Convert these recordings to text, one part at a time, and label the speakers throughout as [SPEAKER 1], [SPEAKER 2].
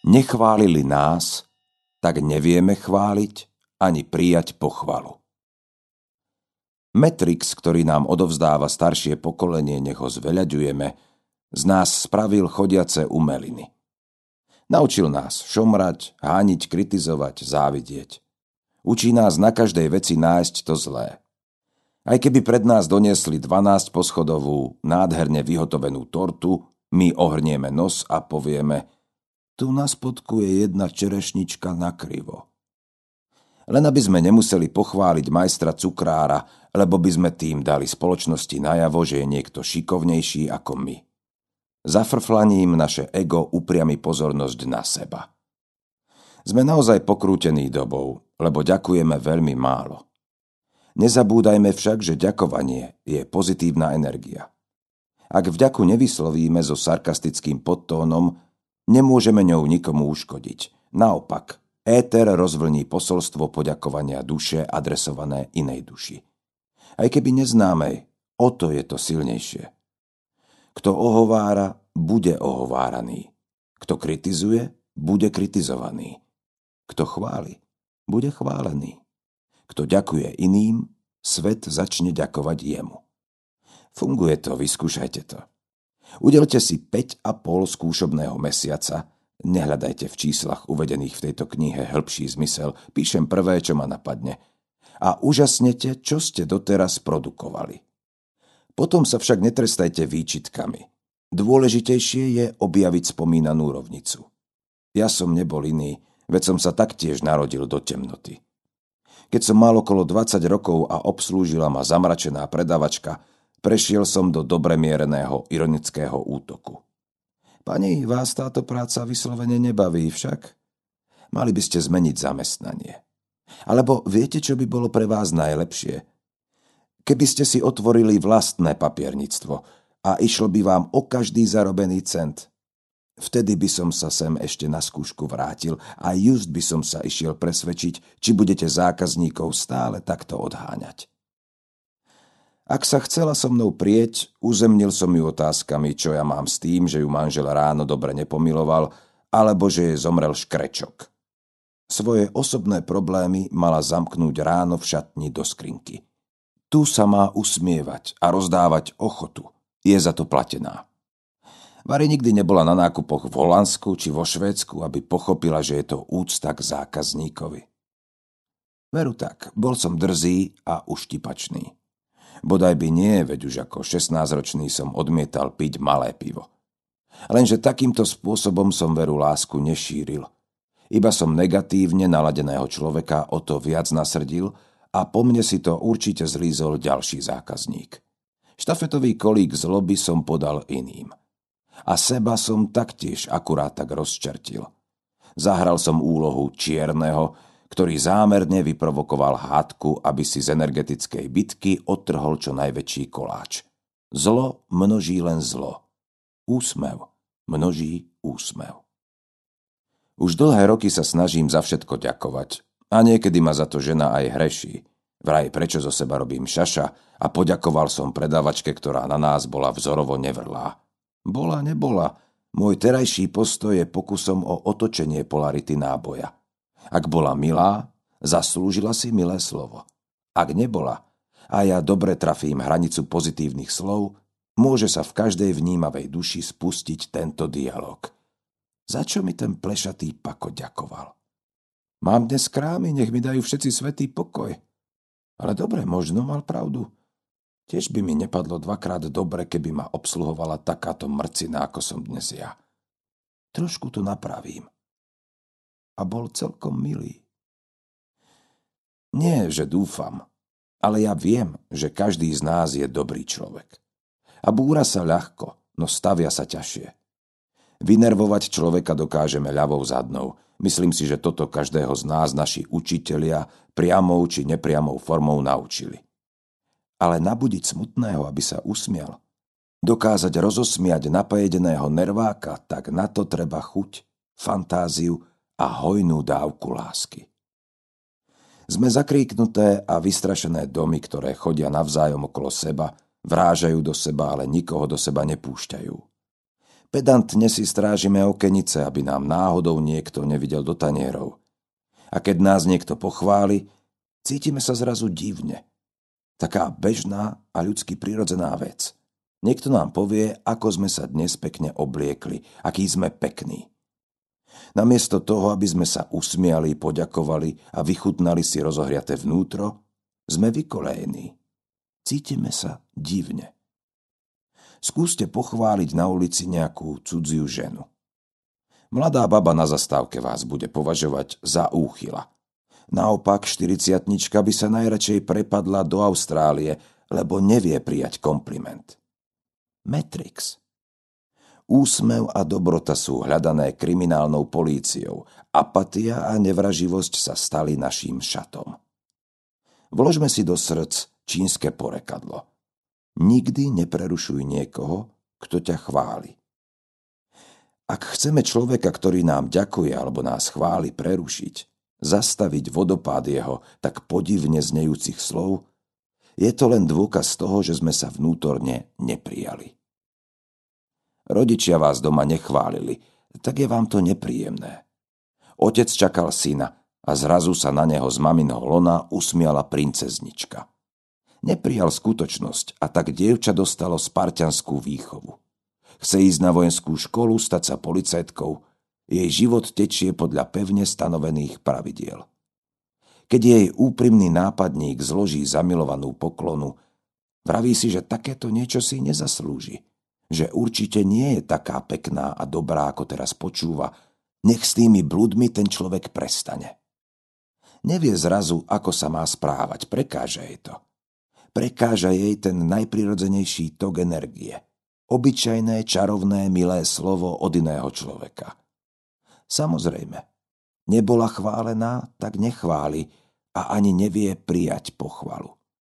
[SPEAKER 1] nechválili nás, tak nevieme chváliť ani prijať pochvalu. Matrix, ktorý nám odovzdáva staršie pokolenie, nech ho zveľaďujeme, z nás spravil chodiace umeliny. Naučil nás šomrať, hániť, kritizovať, závidieť. Učí nás na každej veci nájsť to zlé. Aj keby pred nás doniesli 12-poschodovú, nádherne vyhotovenú tortu, my ohrnieme nos a povieme: tu na spodku je jedna čerešnička nakrivo. Len aby sme nemuseli pochváliť majstra cukrára, lebo by sme tým dali spoločnosti najavo, že je niekto šikovnejší ako my. Zafrflaním naše ego upriami pozornosť na seba. Sme naozaj pokrútení dobou, lebo ďakujeme veľmi málo. Nezabúdajme však, že ďakovanie je pozitívna energia. Ak vďaku nevyslovíme so sarkastickým podtónom, nemôžeme ňou nikomu uškodiť. Naopak, éter rozvlní posolstvo poďakovania duše adresované inej duši. Aj keby neznámej, o to je to silnejšie. Kto ohovára, bude ohováraný. Kto kritizuje, bude kritizovaný. Kto chváli, bude chválený. Kto ďakuje iným, svet začne ďakovať jemu. Funguje to, vyskúšajte to. Udelte si 5,5 skúšobného mesiaca. Nehľadajte v číslach uvedených v tejto knihe hĺbší zmysel, píšem prvé, čo ma napadne. A úžasnete, čo ste doteraz produkovali. Potom sa však netrestajte výčitkami. Dôležitejšie je objaviť spomínanú rovnicu. Ja som nebol iný, veď som sa taktiež narodil do temnoty. Keď som mal okolo 20 rokov a obslúžila ma zamračená predavačka, prešiel som do dobremiereného ironického útoku. Pani, vás táto práca vyslovene nebaví však? Mali by ste zmeniť zamestnanie. Alebo viete, čo by bolo pre vás najlepšie? Keby ste si otvorili vlastné papierníctvo a išlo by vám o každý zarobený cent. Vtedy by som sa sem ešte na skúšku vrátil a just by som sa išiel presvedčiť, či budete zákazníkov stále takto odháňať. Ak sa chcela so mnou prieť, uzemnil som ju otázkami, čo ja mám s tým, že ju manžel ráno dobre nepomiloval, alebo že jej zomrel škrečok. Svoje osobné problémy mala zamknúť ráno v šatni do skrinky. Tu sa má usmievať a rozdávať ochotu. Je za to platená. Vary nikdy nebola na nákupoch v Holandsku či vo Švédsku, aby pochopila, že je to úcta k zákazníkovi. Veru tak, bol som drzý a uštipačný. Bodaj by nie, veď už ako 16-ročný som odmietal piť malé pivo. Lenže takýmto spôsobom som veru lásku nešíril. Iba som negatívne naladeného človeka o to viac nasrdil a po mne si to určite zlízol ďalší zákazník. Štafetový kolík zloby som podal iným. A seba som taktiež akurát tak rozčertil. Zahral som úlohu čierneho, ktorý zámerne vyprovokoval hádku, aby si z energetickej bitky odtrhol čo najväčší koláč. Zlo množí len zlo. Úsmev množí úsmev. Už dlhé roky sa snažím za všetko ďakovať a niekedy ma za to žena aj hreší. Vraj, prečo zo seba robím šaša a poďakoval som predavačke, ktorá na nás bola vzorovo nevrlá. Bola, nebola. Môj terajší postoj je pokusom o otočenie polarity náboja. Ak bola milá, zaslúžila si milé slovo. Ak nebola, a ja dobre trafím hranicu pozitívnych slov, môže sa v každej vnímavej duši spustiť tento dialog. Za čo mi ten plešatý pako ďakoval? Mám dnes krámy, nech mi dajú všetci svätý pokoj. Ale dobre, možno mal pravdu. Tiež by mi nepadlo dvakrát dobre, keby ma obsluhovala takáto mrcina, ako som dnes ja. Trošku to napravím. A bol celkom milý. Nie, že dúfam, ale ja viem, že každý z nás je dobrý človek. A búra sa ľahko, no stavia sa ťažšie. Vynervovať človeka dokážeme ľavou zadnou. Myslím si, že toto každého z nás naši učitelia priamou či nepriamou formou naučili. Ale nabudiť smutného, aby sa usmial, dokázať rozosmiať napajedeného nerváka, tak na to treba chuť, fantáziu a hojnú dávku lásky. Sme zakríknuté a vystrašené domy, ktoré chodia navzájom okolo seba, vrážajú do seba, ale nikoho do seba nepúšťajú. Pedantne si strážime okenice, aby nám náhodou niekto nevidel do tanierov. A keď nás niekto pochváli, cítime sa zrazu divne. Taká bežná a ľudsky prirodzená vec. Niekto nám povie, ako sme sa dnes pekne obliekli, aký sme pekní. Namiesto toho, aby sme sa usmiali, poďakovali a vychutnali si rozohriaté vnútro, sme vykolejení. Cítime sa divne. Skúste pochváliť na ulici nejakú cudziu ženu. Mladá baba na zastávke vás bude považovať za úchyla. Naopak 40-tnička by sa najradšej prepadla do Austrálie, lebo nevie prijať kompliment. Matrix. Úsmev a dobrota sú hľadané kriminálnou políciou. Apatia a nevraživosť sa stali naším šatom. Vložme si do srdc čínske porekadlo. Nikdy neprerušuj niekoho, kto ťa chváli. Ak chceme človeka, ktorý nám ďakuje alebo nás chváli, prerušiť, zastaviť vodopád jeho tak podivne znejúcich slov, je to len dôkaz toho, že sme sa vnútorne neprijali. Rodičia vás doma nechválili, tak je vám to nepríjemné. Otec čakal syna a zrazu sa na neho z maminho lona usmiala princeznička. Neprijal skutočnosť a tak dievča dostalo spartianskú výchovu. Chce ísť na vojenskú školu, stať sa policajtkou. Jej život tečie podľa pevne stanovených pravidiel. Keď jej úprimný nápadník zloží zamilovanú poklonu, vraví si, že takéto niečo si nezaslúži. Že určite nie je taká pekná a dobrá, ako teraz počúva. Nech s tými bludmi ten človek prestane. Nevie zrazu, ako sa má správať, prekáža jej to. Prekáža jej ten najprirodzenejší tok energie. Obyčajné, čarovné, milé slovo od iného človeka. Samozrejme, nebola chválená, tak nechváli a ani nevie prijať pochvalu.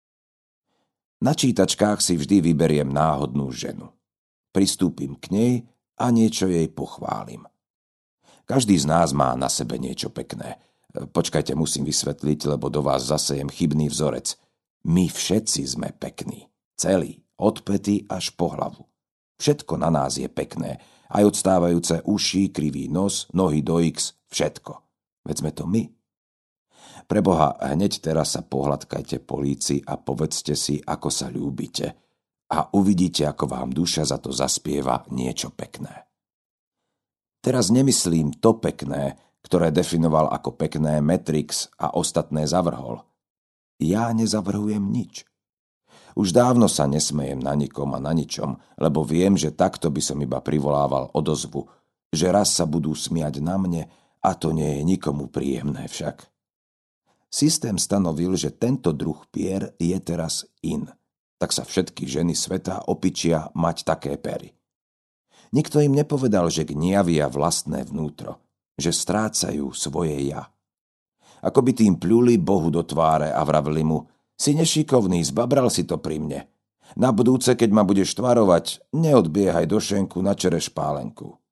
[SPEAKER 1] Na čítačkách si vždy vyberiem náhodnú ženu. Pristúpim k nej a niečo jej pochválim. Každý z nás má na sebe niečo pekné. Počkajte, musím vysvetliť, lebo do vás zasejem chybný vzorec. My všetci sme pekní. Celí, od päty až po hlavu. Všetko na nás je pekné. Aj odstávajúce uši, krivý nos, nohy do X, všetko. Veď sme to my. Preboha, hneď teraz sa pohľadkajte po líci a povedzte si, ako sa ľúbite. A uvidíte, ako vám duša za to zaspieva niečo pekné. Teraz nemyslím to pekné, ktoré definoval ako pekné Matrix a ostatné zavrhol. Ja nezavrhujem nič. Už dávno sa nesmejem na nikom a na ničom, lebo viem, že takto by som iba privolával odozvu, že raz sa budú smiať na mne a to nie je nikomu príjemné však. Systém stanovil, že tento druh pier je teraz in. Tak sa všetky ženy sveta opičia mať také pery. Nikto im nepovedal, že gniavia vlastné vnútro, že strácajú svoje ja. Ako by tým pľuli Bohu do tváre a vravili mu: si nešikovný, zbabral si to pri mne. Na budúce, keď ma budeš tvarovať, neodbiehaj do šenku na čereš pálenku.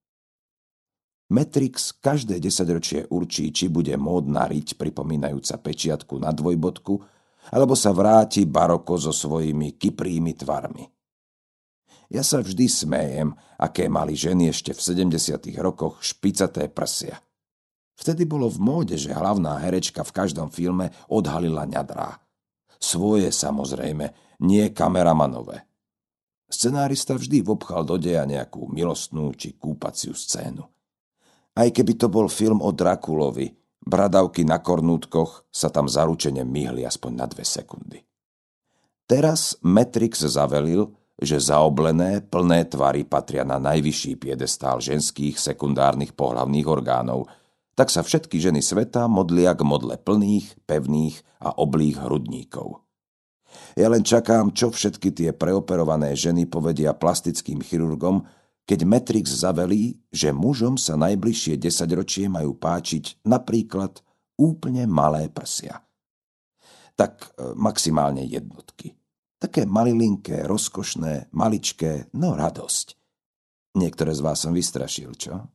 [SPEAKER 1] Matrix každé 10-ročie určí, či bude módna riť pripomínajúca pečiatku na dvojbodku, alebo sa vráti baroko so svojimi kyprými tvarmi. Ja sa vždy sméjem, aké mali ženy ešte v 70. rokoch špicaté prsia. Vtedy bolo v móde, že hlavná herečka v každom filme odhalila ňadrá. Svoje samozrejme, nie kameramanové. Scenárista vždy vopchal do deja nejakú milostnú či kúpaciu scénu. Aj keby to bol film o Drakulovi, bradavky na kornútkoch sa tam zaručene myhli aspoň na 2 sekundy. Teraz Matrix zavelil, že zaoblené, plné tvary patria na najvyšší piedestál ženských sekundárnych pohlavných orgánov, tak sa všetky ženy sveta modlia k modle plných, pevných a oblých hrudníkov. Ja len čakám, čo všetky tie preoperované ženy povedia plastickým chirurgom, keď Matrix zavelí, že mužom sa najbližšie 10-ročie majú páčiť napríklad úplne malé prsia. Tak maximálne jednotky. Také malilinké, rozkošné, maličké, no radosť. Niektoré z vás som vystrašil, čo?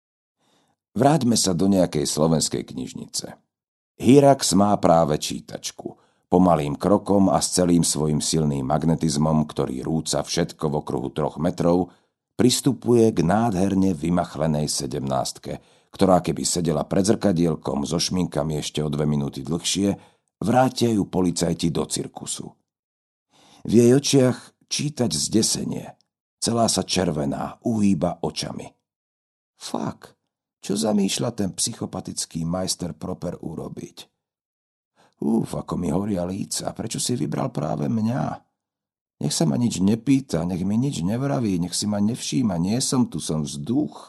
[SPEAKER 1] Vráťme sa do nejakej slovenskej knižnice. Hirax má práve čítačku. Pomalým krokom a s celým svojim silným magnetizmom, ktorý rúca všetko v okruhu 3 metrov, pristupuje k nádherne vymachlenej 17-ke, ktorá keby sedela pred zrkadielkom so šminkami ešte o 2 minúty dlhšie, vrátia ju policajti do cirkusu. V jej očiach čítať zdesenie. Celá sa červená, uhýba očami. Fak, čo zamýšľa ten psychopatický majster Proper urobiť? Ako mi horia líca, prečo si vybral práve mňa? Nech sa ma nič nepýta, nech mi nič nevraví, nech si ma nevšíma, nie som tu, som vzduch.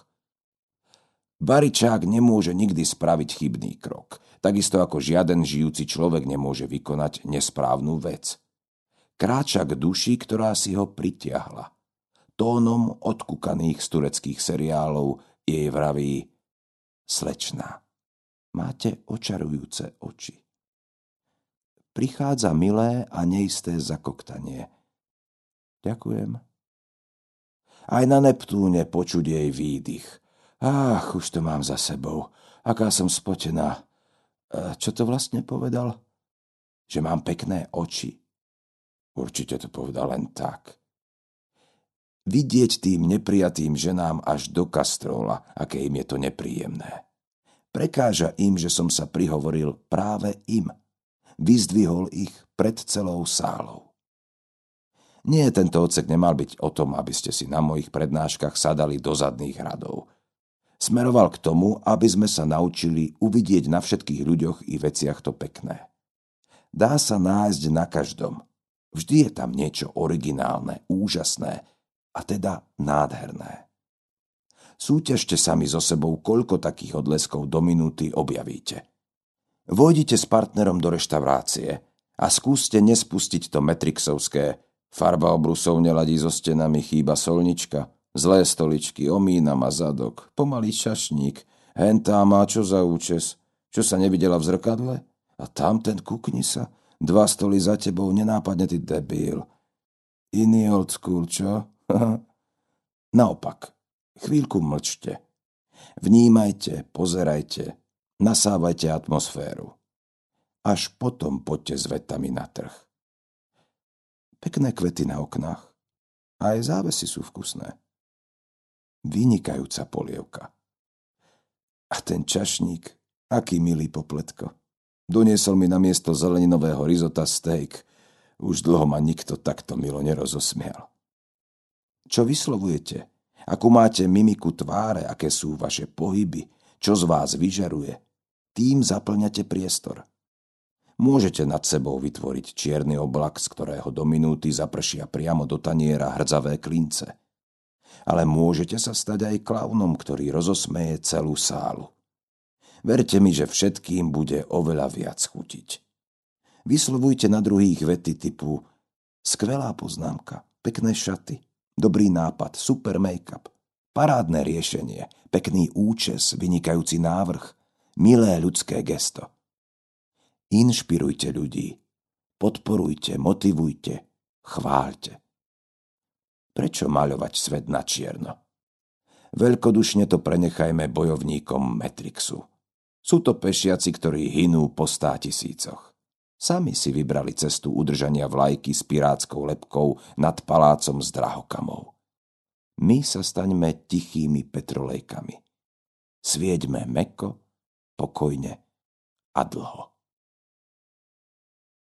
[SPEAKER 1] Baričák nemôže nikdy spraviť chybný krok, takisto ako žiaden žijúci človek nemôže vykonať nesprávnu vec. Kráča k duši, ktorá si ho pritiahla. Tónom odkúkaných z tureckých seriálov jej vraví: slečná, máte očarujúce oči. Prichádza milé a neisté zakoktanie. Ďakujem. Aj na Neptúne počuť jej výdych. Už to mám za sebou. Aká som spotená. Čo to vlastne povedal? Že mám pekné oči. Určite to povedal len tak. Vidieť tým neprijatým ženám až do kastrola, aké im je to nepríjemné. Prekáža im, že som sa prihovoril práve im. Vyzdvihol ich pred celou sálou. Nie, tento odsek nemal byť o tom, aby ste si na mojich prednáškach sadali do zadných radov. Smeroval k tomu, aby sme sa naučili uvidieť na všetkých ľuďoch i veciach to pekné. Dá sa nájsť na každom. Vždy je tam niečo originálne, úžasné a teda nádherné. Súťažte sami so sebou, koľko takých odleskov do minúty objavíte. Vojdite s partnerom do reštaurácie a skúste nespustiť to matrixovské: farba obrusov neladí so stenami, chýba solnička, zlé stoličky, omína ma zadok, pomalý čašník, hentá má čo za účes, čo sa nevidela v zrkadle? A tamten, kukni sa, 2 stoly za tebou, nenápadne, ty debíl. Iný old school, čo? Naopak, chvíľku mlčte. Vnímajte, pozerajte, nasávajte atmosféru. Až potom poďte s vetami na trh. Pekné kvety na oknách. Aj závesy sú vkusné. Vynikajúca polievka. A ten čašník, aký milý popletko. Doniesol mi namiesto zeleninového risota steak. Už dlho ma nikto takto milo nerozosmial. Čo vyslovujete? Akú máte mimiku tváre, aké sú vaše pohyby, čo z vás vyžaruje? Tým zaplňate priestor. Môžete nad sebou vytvoriť čierny oblak, z ktorého do minúty zapršia priamo do taniera hrdzavé klince. Ale môžete sa stať aj klaunom, ktorý rozosmeje celú sálu. Verte mi, že všetkým bude oveľa viac chutiť. Vyslovujte na druhých vety typu: skvelá poznámka, pekné šaty, dobrý nápad, super make-up, parádne riešenie, pekný účes, vynikajúci návrh, milé ľudské gesto. Inšpirujte ľudí, podporujte, motivujte, chváľte. Prečo maľovať svet na čierno? Veľkodušne to prenechajme bojovníkom Matrixu. Sú to pešiaci, ktorí hynú po 100 000. Sami si vybrali cestu udržania vlajky s pirátskou lebkou nad palácom s drahokamou. My sa staňme tichými petrolejkami. Svieďme mäkko, pokojne a dlho.